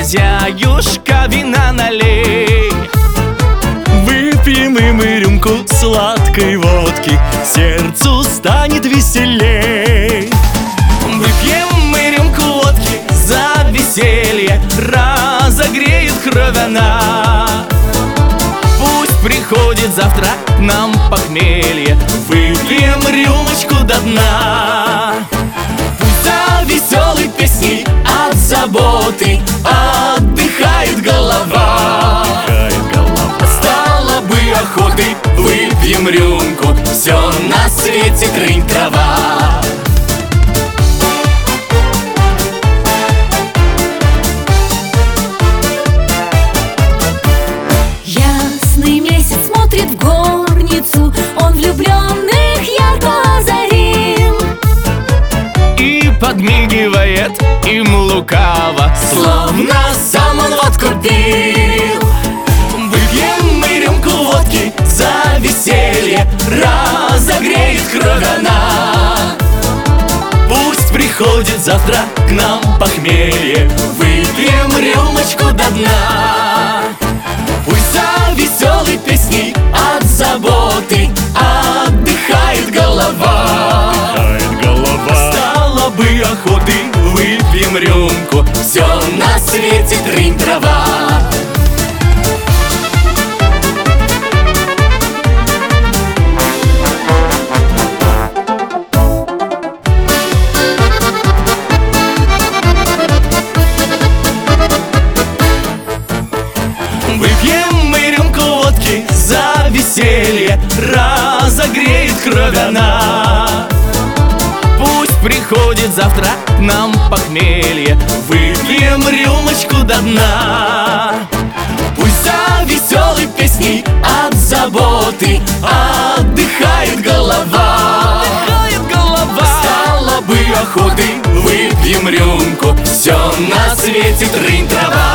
хозяюшка, вина налей. Выпьем и мы рюмку сладкой водки, сердцу станет веселей. Выпьем мы рюмку водки за веселье, разогреет кровь она. Пусть приходит завтра к нам похмелье, выпьем рюмочку до дна. Пусть за веселой песней от заботы отдыхает голова. Стало бы охотой, выпьем рюмку, все на свете трынь трава. Ясный месяц смотрит в горницу, он влюбленных ярко озарил. И подмигивает им лукаво, словно сам он водку пил. Выпьем мы рюмку водки за веселье, разогреет кровь она. Пусть приходит завтра к нам похмелье, выпьем рюмочку до дна. Пусть за веселой песней от заботы отдыхает голова. Стало бы охоты, выпьем рюмку, все на свете трынь трава. Выпьем мы рюмку водки за веселье, разогреет кровь она. Пусть приходит завтра к нам похмелье, выпьем рюмочку до дна. Пусть за веселой песней от заботы отдыхает голова. Стало бы охотой, выпьем рюмку, все на свете трынь трава.